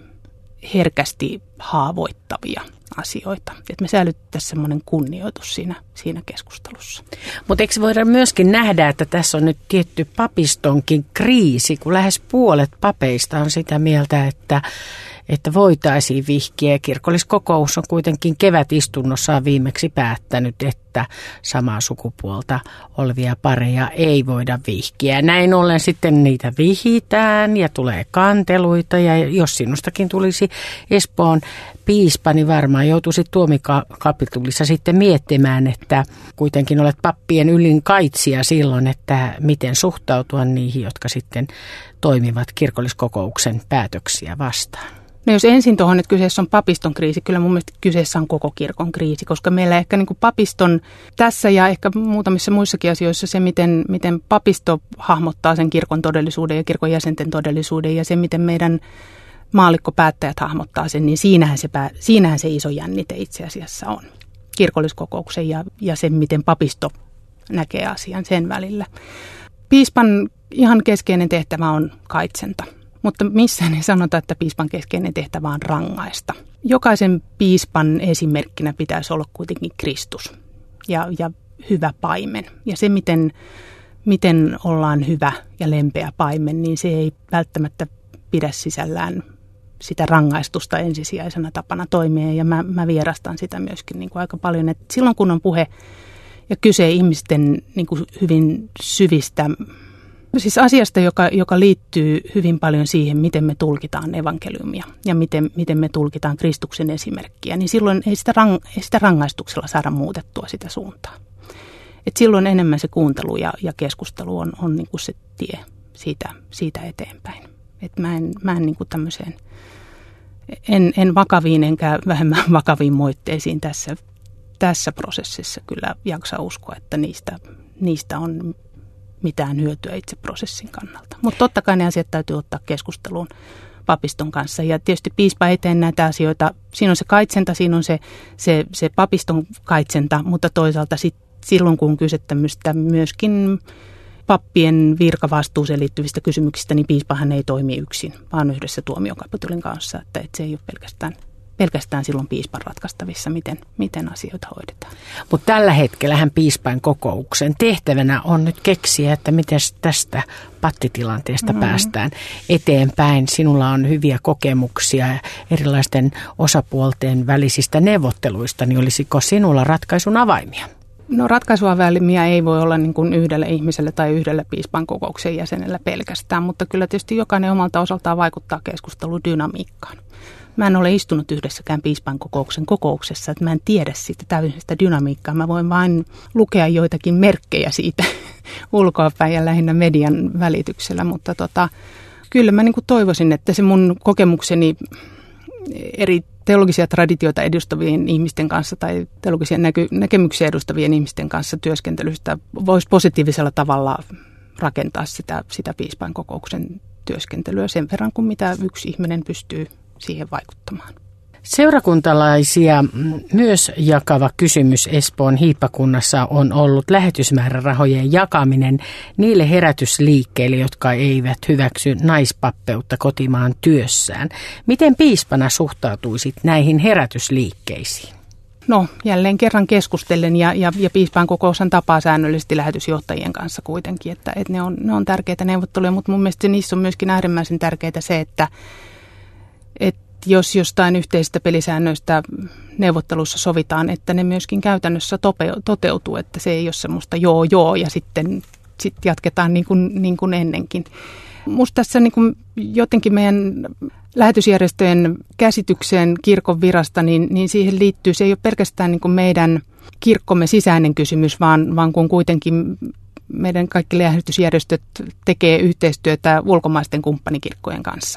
herkästi haavoittavia asioita. Että me säilyttäisiin semmoinen kunnioitus siinä, siinä keskustelussa. Mutta eikö voida myöskin nähdä, että tässä on nyt tietty papistonkin kriisi, kun lähes puolet papeista on sitä mieltä, että että voitaisiin vihkiä. Kirkolliskokous on kuitenkin kevätistunnossaan viimeksi päättänyt, että samaa sukupuolta olevia pareja ei voida vihkiä. Näin ollen sitten niitä vihitään ja tulee kanteluita, ja jos sinustakin tulisi Espoon piispa, niin varmaan joutuisit tuomikapitulissa sitten miettimään, että kuitenkin olet pappien ylin kaitsija silloin, että miten suhtautua niihin, jotka sitten toimivat kirkolliskokouksen päätöksiä vastaan. No jos ensin tuohon, että kyseessä on papiston kriisi, kyllä mun mielestä kyseessä on koko kirkon kriisi, koska meillä ehkä niin kuin papiston tässä ja ehkä muutamissa muissakin asioissa se, miten, miten papisto hahmottaa sen kirkon todellisuuden ja kirkon jäsenten todellisuuden ja se, miten meidän maallikkopäättäjät hahmottaa sen, niin siinähän se, pää, siinähän se iso jännite itse asiassa on. Kirkolliskokouksen ja, ja sen, miten papisto näkee asian sen välillä. Piispan ihan keskeinen tehtävä on kaitsenta. Mutta missään ei sanota, että piispan keskeinen tehtävä on rangaista. Jokaisen piispan esimerkkinä pitäisi olla kuitenkin Kristus ja, ja hyvä paimen. Ja se, miten, miten ollaan hyvä ja lempeä paimen, niin se ei välttämättä pidä sisällään sitä rangaistusta ensisijaisena tapana toimia. Ja mä, mä vierastan sitä myöskin niin kuin aika paljon, että silloin kun on puhe ja kyse ihmisten niin kuin hyvin syvistä, siis asiasta, joka, joka liittyy hyvin paljon siihen, miten me tulkitaan evankeliumia ja miten, miten me tulkitaan Kristuksen esimerkkiä, niin silloin ei sitä, rang, ei sitä rangaistuksella saada muutettua sitä suuntaa. Et silloin enemmän se kuuntelu ja, ja keskustelu on, on niin kuin se tie siitä, siitä eteenpäin. Et mä en, mä en niin kuin tämmöiseen, en, en vakaviin enkä vähemmän vakaviin moitteisiin tässä, tässä prosessissa kyllä jaksa uskoa, että niistä, niistä on mitään hyötyä itse prosessin kannalta. Mutta totta kai ne asiat täytyy ottaa keskusteluun papiston kanssa. Ja tietysti piispa eteen näitä asioita. Siinä on se kaitsenta, siinä on se, se, se papiston kaitsenta, mutta toisaalta sit, silloin kun on kyse tämmöistä myöskin pappien virkavastuuseen liittyvistä kysymyksistä, niin piispahan ei toimi yksin, vaan yhdessä tuomiokapitulin kanssa. Että, että se ei ole pelkästään pelkästään silloin piispan ratkaistavissa, miten, miten asioita hoidetaan. Mutta tällä hetkellähän piispain kokouksen tehtävänä on nyt keksiä, että miten tästä pattitilanteesta mm-hmm. päästään eteenpäin. Sinulla on hyviä kokemuksia erilaisten osapuolten välisistä neuvotteluista, niin olisiko sinulla ratkaisun avaimia? No ratkaisuavaimia ei voi olla niin kuin yhdelle ihmiselle tai yhdelle piispan kokouksen jäsenelle pelkästään, mutta kyllä tietysti jokainen omalta osaltaan vaikuttaa keskustelun dynamiikkaan. Mä en ole istunut yhdessäkään piispan kokouksen kokouksessa, että mä en tiedä siitä täysin sitä dynamiikkaa. Mä voin vain lukea joitakin merkkejä siitä ulkoapäin ja lähinnä median välityksellä, mutta tota, kyllä mä niin kuin toivoisin, että se mun kokemukseni eri teologisia traditioita edustavien ihmisten kanssa tai teologisia näky- näkemyksiä edustavien ihmisten kanssa työskentelystä voisi positiivisella tavalla rakentaa sitä, sitä piispan kokouksen työskentelyä sen verran kuin mitä yksi ihminen pystyy siihen vaikuttamaan. Seurakuntalaisia myös jakava kysymys Espoon hiippakunnassa on ollut lähetysmäärärahojen jakaminen niille herätysliikkeille, jotka eivät hyväksy naispappeutta kotimaan työssään. Miten piispana suhtautuisit näihin herätysliikkeisiin? No jälleen kerran keskustellen ja, ja, ja piispaan kokoushan tapaa säännöllisesti lähetysjohtajien kanssa kuitenkin, että, että ne, on, ne on tärkeitä neuvotteluja, mutta mun mielestä niissä on myöskin äärimmäisen tärkeää se, että että jos jostain yhteisistä pelisäännöistä neuvottelussa sovitaan, että ne myöskin käytännössä tope, toteutuu, että se ei ole semmoista joo joo ja sitten sit jatketaan niin kuin, niin kuin ennenkin. Musta tässä niin kuin jotenkin meidän lähetysjärjestöjen käsitykseen kirkon virasta, niin, niin siihen liittyy, se ei ole pelkästään niin kuin meidän kirkkomme sisäinen kysymys, vaan, vaan kun kuitenkin meidän kaikki lähetysjärjestöt tekee yhteistyötä ulkomaisten kumppanikirkkojen kanssa.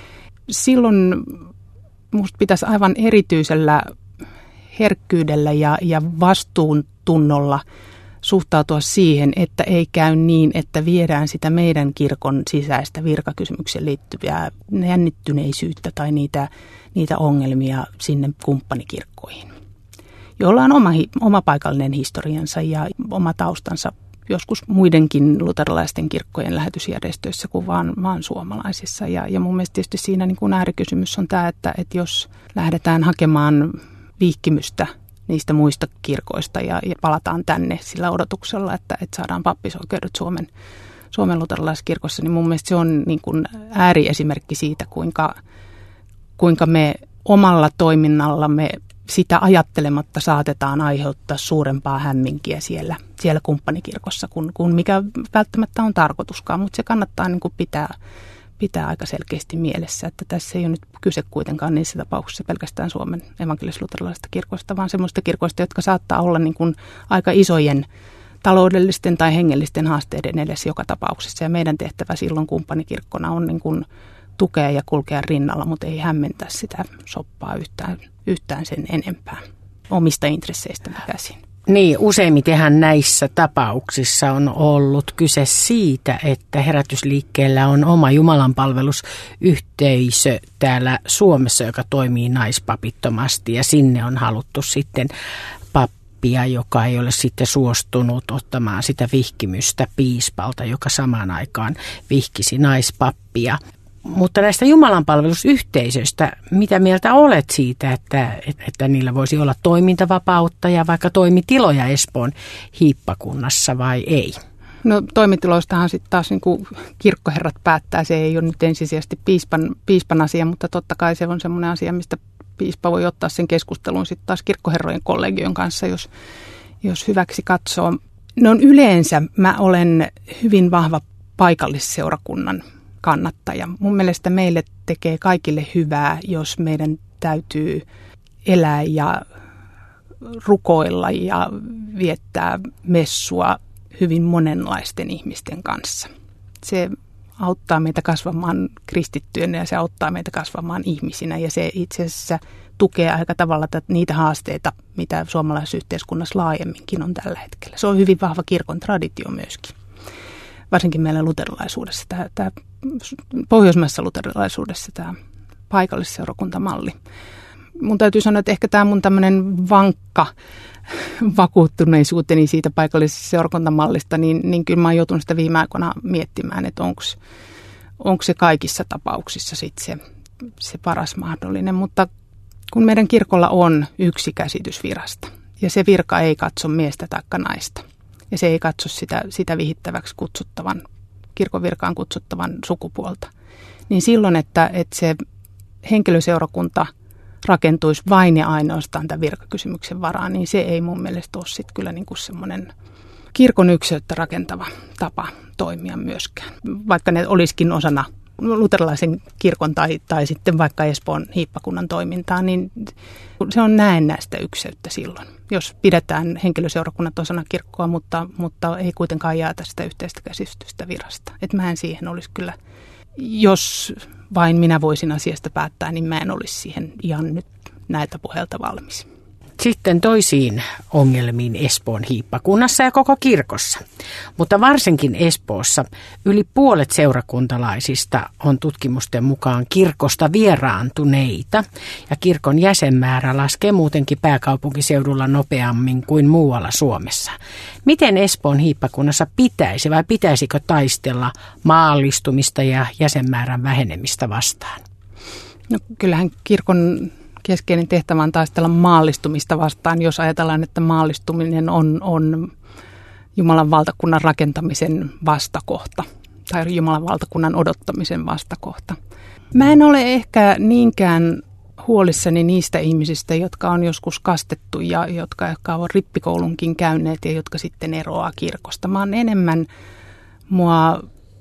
Silloin musta pitäisi aivan erityisellä herkkyydellä ja, ja vastuuntunnolla suhtautua siihen, että ei käy niin, että viedään sitä meidän kirkon sisäistä virkakysymykseen liittyvää jännittyneisyyttä tai niitä, niitä ongelmia sinne kumppanikirkkoihin, joilla on oma, oma paikallinen historiansa ja oma taustansa joskus muidenkin luterilaisten kirkkojen lähetysjärjestöissä kuin vaan, vaan suomalaisissa. Ja, ja mun mielestä tietysti siinä niin kuin äärikysymys on tämä, että, että jos lähdetään hakemaan vihkimystä niistä muista kirkoista ja, ja palataan tänne sillä odotuksella, että, että saadaan pappisoikeudet Suomen, Suomen luterilaiskirkossa, niin mun mielestä se on niin kuin ääriesimerkki siitä, kuinka, kuinka me omalla toiminnallamme sitä ajattelematta saatetaan aiheuttaa suurempaa hämminkiä siellä, siellä kumppanikirkossa, kuin, kuin mikä välttämättä on tarkoituskaan, mutta se kannattaa niin kuin pitää, pitää aika selkeästi mielessä, että tässä ei ole nyt kyse kuitenkaan niissä tapauksissa pelkästään Suomen evankelis-luterilaisesta kirkosta, vaan semmoista kirkoista, jotka saattaa olla niin kuin aika isojen taloudellisten tai hengellisten haasteiden edessä joka tapauksessa. Ja meidän tehtävä silloin kumppanikirkkona on niin kuin tukea ja kulkea rinnalla, mutta ei hämmentää sitä soppaa yhtään, yhtään sen enempää omista intresseistä käsin. Niin, useimmitenhan näissä tapauksissa on ollut kyse siitä, että herätysliikkeellä on oma jumalanpalvelusyhteisö täällä Suomessa, joka toimii naispapittomasti, ja sinne on haluttu sitten pappia, joka ei ole sitten suostunut ottamaan sitä vihkimystä piispalta, joka samaan aikaan vihkisi naispappia. Mutta näistä jumalanpalvelusyhteisöistä, mitä mieltä olet siitä, että, että niillä voisi olla toimintavapautta ja vaikka toimitiloja Espoon hiippakunnassa vai ei? No toimitiloistahan sitten taas niin kuin kirkkoherrat päättää, se ei ole nyt ensisijaisesti piispan, piispan asia, mutta totta kai se on semmoinen asia, mistä piispa voi ottaa sen keskustelun sitten taas kirkkoherrojen kollegion kanssa, jos, jos hyväksi katsoo. No yleensä mä olen hyvin vahva paikallisseurakunnan kannattaja. Mun mielestä meille tekee kaikille hyvää, jos meidän täytyy elää ja rukoilla ja viettää messua hyvin monenlaisten ihmisten kanssa. Se auttaa meitä kasvamaan kristittyinä ja se auttaa meitä kasvamaan ihmisinä ja se itse asiassa tukee aika tavalla niitä haasteita, mitä suomalaisessa yhteiskunnassa laajemminkin on tällä hetkellä. Se on hyvin vahva kirkon traditio myöskin. Varsinkin meillä luterilaisuudessa, tämä, tämä pohjoismaisessa luterilaisuudessa tämä paikallisseurakuntamalli. Mun täytyy sanoa, että ehkä tämä mun tämmöinen vankka vakuuttuneisuuteni siitä paikallisseurakuntamallista, niin, niin kyllä mä oon joutunut sitä viime aikoina miettimään, että onko se kaikissa tapauksissa sit se, se paras mahdollinen. Mutta kun meidän kirkolla on yksi käsitys virasta ja se virka ei katso miestä taikka naista. Ja se ei katso sitä, sitä vihittäväksi kutsuttavan, kirkon virkaan kutsuttavan sukupuolta. Niin silloin, että, että se henkilöseurakunta rakentuisi vain ja ainoastaan tämän virkakysymyksen varaan, niin se ei mun mielestä ole sitten kyllä niin kuin semmoinen kirkon yksilöitä rakentava tapa toimia myöskään. Vaikka ne olisikin osana luterilaisen kirkon tai, tai sitten vaikka Espoon hiippakunnan toimintaa, niin se on näennäistä yksilöitä silloin. Jos pidetään henkilöseurakunnat osana kirkkoa, mutta, mutta ei kuitenkaan jaeta sitä yhteistä käsitystä virasta. Että mä en siihen olisi kyllä, jos vain minä voisin asiasta päättää, niin mä en olisi siihen ihan nyt näiltä puheilta valmis. Sitten toisiin ongelmiin Espoon hiippakunnassa ja koko kirkossa. Mutta varsinkin Espoossa yli puolet seurakuntalaisista on tutkimusten mukaan kirkosta vieraantuneita. Ja kirkon jäsenmäärä laskee muutenkin pääkaupunkiseudulla nopeammin kuin muualla Suomessa. Miten Espoon hiippakunnassa pitäisi vai pitäisikö taistella maallistumista ja jäsenmäärän vähenemistä vastaan? No kyllähän kirkon keskeinen tehtävä on taistella maallistumista vastaan, jos ajatellaan, että maallistuminen on, on Jumalan valtakunnan rakentamisen vastakohta tai Jumalan valtakunnan odottamisen vastakohta. Mä en ole ehkä niinkään huolissani niistä ihmisistä, jotka on joskus kastettu ja jotka ehkä ovat rippikoulunkin käyneet ja jotka sitten eroaa kirkosta. Mä oon enemmän, mua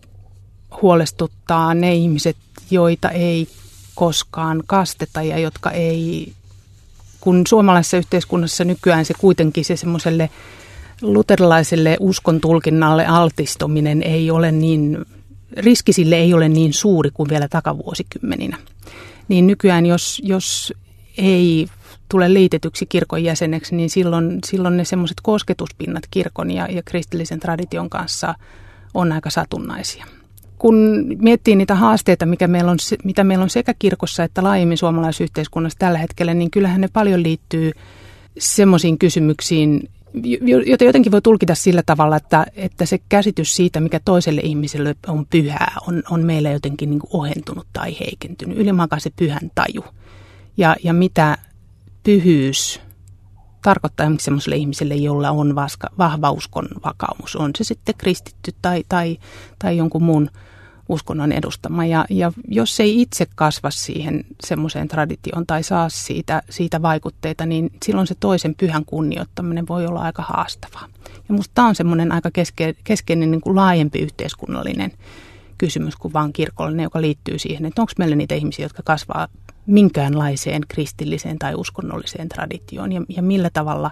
huolestuttaa ne ihmiset, joita ei koskaan kasteta ja jotka ei, kun suomalaisessa yhteiskunnassa nykyään se kuitenkin se semmoiselle luterilaiselle uskon tulkinnalle altistuminen ei ole niin, riski sille ei ole niin suuri kuin vielä takavuosikymmeninä. Niin nykyään jos, jos ei tule liitetyksi kirkon jäseneksi, niin silloin, silloin ne semmoiset kosketuspinnat kirkon ja, ja kristillisen tradition kanssa on aika satunnaisia. Kun miettii niitä haasteita, mikä meillä on, mitä meillä on sekä kirkossa että laajemmin suomalaisyhteiskunnassa tällä hetkellä, niin kyllähän ne paljon liittyy semmoisiin kysymyksiin, joita jotenkin voi tulkita sillä tavalla, että, että se käsitys siitä, mikä toiselle ihmiselle on pyhää, on, on meillä jotenkin niin kuin ohentunut tai heikentynyt. Ylimalkaan se pyhän taju. Ja, ja mitä pyhyys tarkoittaa semmoiselle ihmiselle, jolla on vaska, vahva uskon vakaumus. On se sitten kristitty tai, tai, tai jonkun muun uskonnon edustama. Ja, ja jos ei itse kasva siihen semmoiseen traditioon tai saa siitä, siitä vaikutteita, niin silloin se toisen pyhän kunnioittaminen voi olla aika haastavaa. Ja musta tämä on semmoinen aika keske, keskeinen niin kuin laajempi yhteiskunnallinen kysymys kuin vaan kirkollinen, joka liittyy siihen, että onko meillä niitä ihmisiä, jotka kasvaa minkäänlaiseen kristilliseen tai uskonnolliseen traditioon ja, ja millä tavalla,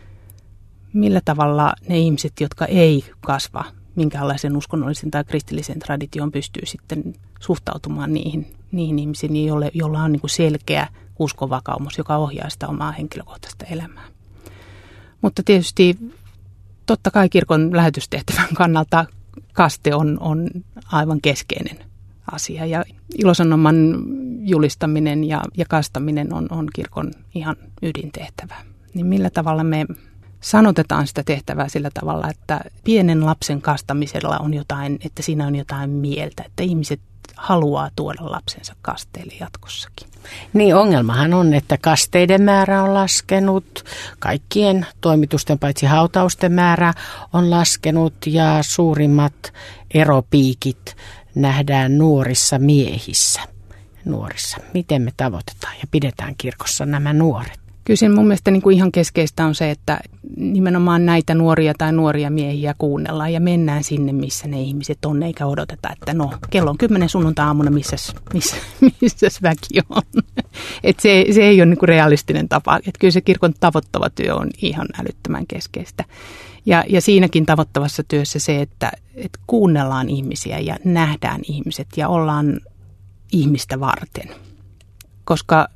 millä tavalla ne ihmiset, jotka ei kasva minkäänlaisen uskonnollisen tai kristillisen traditioon, pystyy sitten suhtautumaan niihin, niihin ihmisiin, joille, joilla on niin kuin selkeä uskonvakaumus, joka ohjaa sitä omaa henkilökohtaista elämää. Mutta tietysti totta kai kirkon lähetystehtävän kannalta kaste on, on aivan keskeinen asia ja ilosanoman julistaminen ja, ja kastaminen on, on kirkon ihan ydintehtävä. Niin millä tavalla me sanotetaan sitä tehtävää sillä tavalla, että pienen lapsen kastamisella on jotain, että siinä on jotain mieltä, että ihmiset haluaa tuoda lapsensa kasteelle jatkossakin. Niin, ongelmahan on, että kasteiden määrä on laskenut, kaikkien toimitusten paitsi hautausten määrä on laskenut ja suurimmat eropiikit nähdään nuorissa miehissä. Nuorissa. Miten me tavoitetaan ja pidetään kirkossa nämä nuoret? Kyllä siinä mun mielestä niin kuin ihan keskeistä on se, että nimenomaan näitä nuoria tai nuoria miehiä kuunnellaan ja mennään sinne, missä ne ihmiset on, eikä odoteta, että no, kello on kymmenen sunnuntai-aamuna, missäs, missä, missäs väki on. Et se, se ei ole niin kuin realistinen tapa. Et kyllä se kirkon tavoittava työ on ihan älyttömän keskeistä. Ja, ja siinäkin tavoittavassa työssä se, että, että kuunnellaan ihmisiä ja nähdään ihmiset ja ollaan ihmistä varten. Koska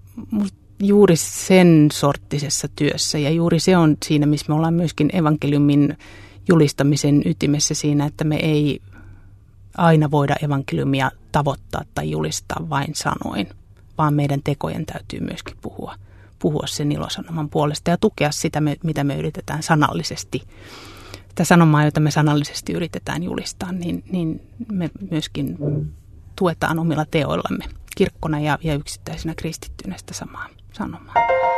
juuri sen sorttisessa työssä ja juuri se on siinä, missä me ollaan myöskin evankeliumin julistamisen ytimessä siinä, että me ei aina voida evankeliumia tavoittaa tai julistaa vain sanoin, vaan meidän tekojen täytyy myöskin puhua, puhua sen ilosanoman puolesta ja tukea sitä, mitä me yritetään sanallisesti. Sitä sanomaa, jota me sanallisesti yritetään julistaa, niin, niin me myöskin tuetaan omilla teoillamme kirkkona ja, ja yksittäisenä kristittynä sitä samaa sanomaa.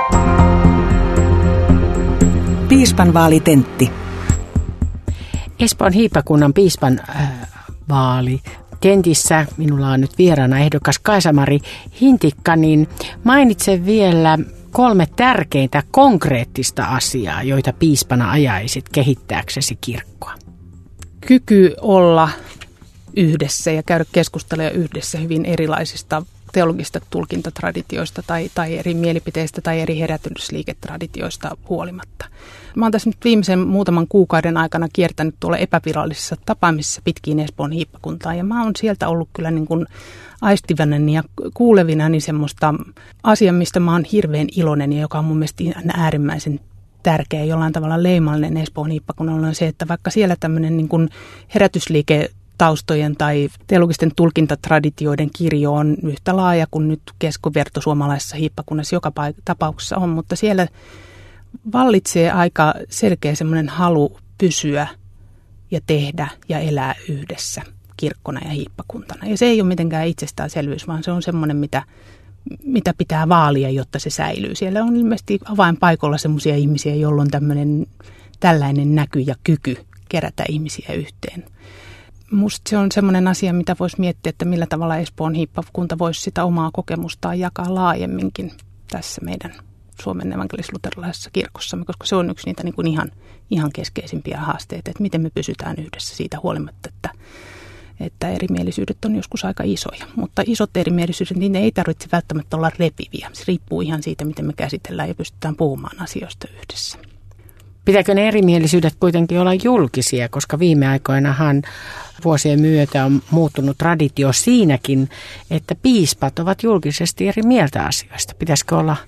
Piispan vaalitentti. Espoon hiippakunnan piispan äh, vaali tentissä minulla on nyt vieraana ehdokas Kaisa-Mari Hintikka, niin mainitsen vielä kolme tärkeintä konkreettista asiaa, joita piispana ajaisit kehittääksesi kirkkoa. Kyky olla yhdessä ja käydä keskustelua yhdessä hyvin erilaisista teologista tulkintatraditioista tai, tai eri mielipiteistä tai eri herätysliiketraditioista huolimatta. Mä oon tässä nyt viimeisen muutaman kuukauden aikana kiertänyt tuolla epävirallisissa tapaamisissa pitkiin Espoon hiippakuntaan ja mä oon sieltä ollut kyllä niin kuin aistivanani ja kuulevinani semmoista asiaa, mistä mä oon hirveän iloinen ja joka on mun mielestä äärimmäisen tärkeä jollain tavalla leimallinen Espoon hiippakunnalla on se, että vaikka siellä tämmöinen niin kuin herätysliike taustojen tai teologisten tulkintatraditioiden kirjo on yhtä laaja kuin nyt keskiverto suomalaisessa hiippakunnassa joka tapauksessa on, mutta siellä vallitsee aika selkeä semmoinen halu pysyä ja tehdä ja elää yhdessä kirkkona ja hiippakuntana. Ja se ei ole mitenkään itsestäänselvyys, vaan se on semmoinen, mitä, mitä pitää vaalia, jotta se säilyy. Siellä on ilmeisesti avainpaikoilla semmoisia ihmisiä, joilla on tämmöinen, tällainen näky ja kyky kerätä ihmisiä yhteen. Musta se on semmoinen asia, mitä voisi miettiä, että millä tavalla Espoon hiippakunta voisi sitä omaa kokemustaan jakaa laajemminkin tässä meidän Suomen evankelis-luterilaisessa kirkossamme, koska se on yksi niitä niin kuin ihan, ihan keskeisimpiä haasteita, että miten me pysytään yhdessä siitä huolimatta, että, että erimielisyydet on joskus aika isoja. Mutta isot erimielisyydet, niin ne ei tarvitse välttämättä olla repiviä. Se riippuu ihan siitä, miten me käsitellään ja pystytään puhumaan asioista yhdessä. Pitääkö ne erimielisyydet kuitenkin olla julkisia, koska viime aikoinahan vuosien myötä on muuttunut traditio siinäkin, että piispat ovat julkisesti eri mieltä asioista. Pitäisikö olla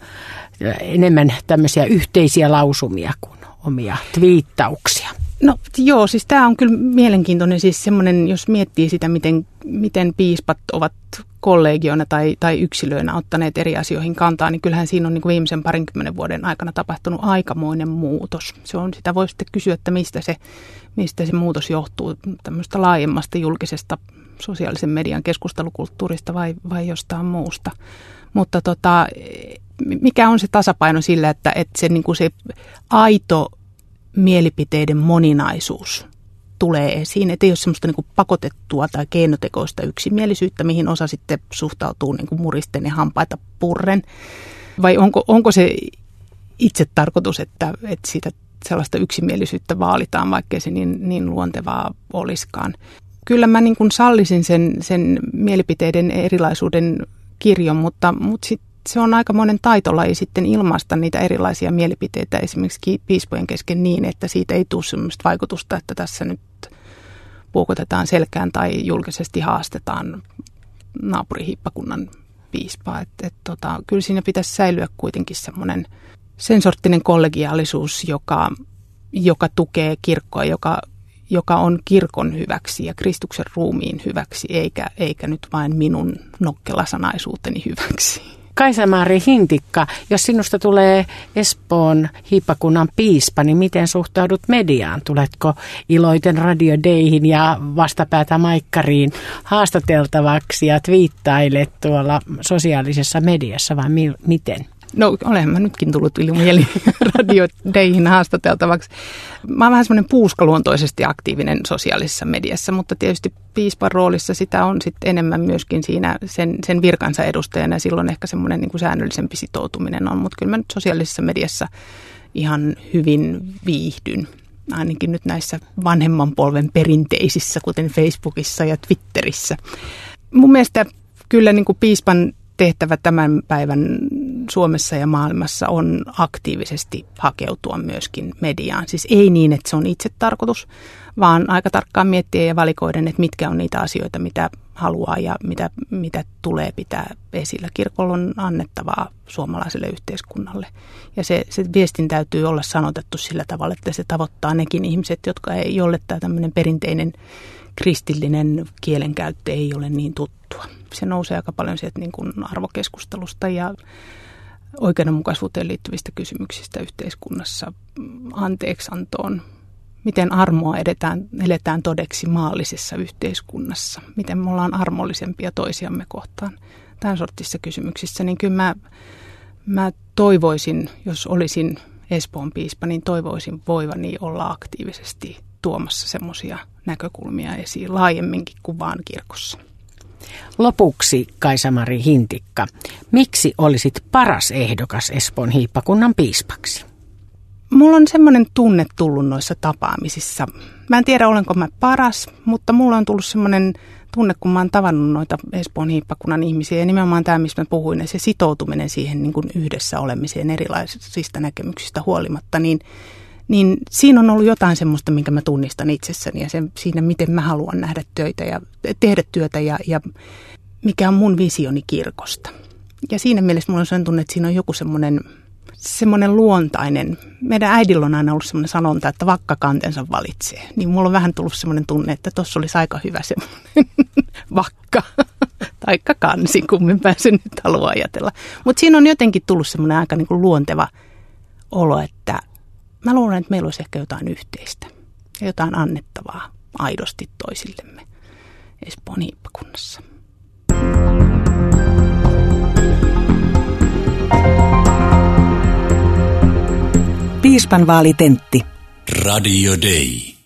enemmän tämmöisiä yhteisiä lausumia kuin omia twiittauksia? No joo, siis tämä on kyllä mielenkiintoinen, siis semmoinen, jos miettii sitä, miten, miten piispat ovat kollegioina tai, tai yksilöinä ottaneet eri asioihin kantaa, niin kyllähän siinä on niin kuin viimeisen parinkymmenen vuoden aikana tapahtunut aikamoinen muutos. Se on, sitä voi sitten kysyä, että mistä se, mistä se muutos johtuu, tämmöistä laajemmasta julkisesta sosiaalisen median keskustelukulttuurista vai, vai jostain muusta. Mutta tota, mikä on se tasapaino sillä, että, että se, niin kuin se aito mielipiteiden moninaisuus tulee esiin, että ei ole semmoista niin kuin pakotettua tai keinotekoista yksimielisyyttä, mihin osa sitten suhtautuu niin kuin muristen ja hampaita purren. Vai onko, onko se itse tarkoitus, että, että siitä sellaista yksimielisyyttä vaalitaan, vaikkei se niin, niin luontevaa olisikaan. Kyllä mä niin kuin sallisin sen, sen mielipiteiden erilaisuuden kirjon, mutta, mutta sitten se on aikamoinen taitolaji sitten ilmaista niitä erilaisia mielipiteitä esimerkiksi piispojen kesken niin, että siitä ei tule sellaista vaikutusta, että tässä nyt puukotetaan selkään tai julkisesti haastetaan naapurihiippakunnan piispaa. Et, et, tota, kyllä siinä pitäisi säilyä kuitenkin semmoinen sen sorttinen kollegiaalisuus, joka, joka tukee kirkkoa, joka, joka on kirkon hyväksi ja Kristuksen ruumiin hyväksi, eikä, eikä nyt vain minun nokkelasanaisuuteni hyväksi. Kaisa-Mari Hintikka, jos sinusta tulee Espoon hiippakunnan piispa, niin miten suhtaudut mediaan? Tuletko iloiten radiodeihin ja vastapäätä maikkariin haastateltavaksi ja twiittailet tuolla sosiaalisessa mediassa vai mi- miten? No olen mä nytkin tullut mieli radiodeihin haastateltavaksi. Mä oon vähän semmoinen puuskaluontoisesti aktiivinen sosiaalisessa mediassa, mutta tietysti piispan roolissa sitä on sitten enemmän myöskin siinä sen, sen virkansa edustajana ja silloin ehkä semmoinen niin kuin säännöllisempi sitoutuminen on. Mutta kyllä mä nyt sosiaalisessa mediassa ihan hyvin viihdyn, ainakin nyt näissä vanhemman polven perinteisissä, kuten Facebookissa ja Twitterissä. Mun mielestä kyllä niin kuin piispan tehtävä tämän päivän Suomessa ja maailmassa on aktiivisesti hakeutua myöskin mediaan. Siis ei niin, että se on itse tarkoitus, vaan aika tarkkaan miettiä ja valikoiden, että mitkä on niitä asioita, mitä haluaa ja mitä, mitä tulee pitää esillä. Kirkolla on annettavaa suomalaiselle yhteiskunnalle. Ja se, se viestin täytyy olla sanotettu sillä tavalla, että se tavoittaa nekin ihmiset, jotka ei, jolle tämä tämmöinen perinteinen kristillinen kielenkäyttö ei ole niin tuttua. Se nousee aika paljon sieltä niin kuin arvokeskustelusta ja oikeudenmukaisuuteen liittyvistä kysymyksistä yhteiskunnassa, anteeksiantoon, miten armoa edetään, eletään todeksi maallisessa yhteiskunnassa, miten me ollaan armollisempia toisiamme kohtaan. Tämän sortissa kysymyksissä, niin kyllä mä, mä toivoisin, jos olisin Espoon piispa, niin toivoisin voivani olla aktiivisesti tuomassa semmoisia näkökulmia esiin laajemminkin kuin vaan kirkossa. Lopuksi Kaisa-Mari Hintikka, miksi olisit paras ehdokas Espoon hiippakunnan piispaksi? Mulla on semmoinen tunne tullut noissa tapaamisissa. Mä en tiedä, olenko mä paras, mutta mulla on tullut semmoinen tunne, kun mä oon tavannut noita Espoon hiippakunnan ihmisiä. Ja nimenomaan tämä, mistä mä puhuin, se sitoutuminen siihen niin kuin yhdessä olemiseen erilaisista näkemyksistä huolimatta, niin niin siinä on ollut jotain semmoista, minkä mä tunnistan itsessäni ja sen, siinä, miten mä haluan nähdä töitä ja tehdä työtä ja, ja mikä on mun visioni kirkosta. Ja siinä mielessä mulla on sellainen tunne, että siinä on joku semmoinen, semmoinen luontainen. Meidän äidillä on aina ollut semmoinen sanonta, että vakka kantensa valitsee. Niin mulla on vähän tullut semmoinen tunne, että tossa olisi aika hyvä semmoinen vakka taikka kansi, kummempää se nyt haluaa ajatella. Mutta siinä on jotenkin tullut semmoinen aika niin kuin luonteva olo, että mä luulen, että meillä olisi ehkä jotain yhteistä ja jotain annettavaa aidosti toisillemme Espoon hiippakunnassa. Piispanvaalitentti. Radio Day.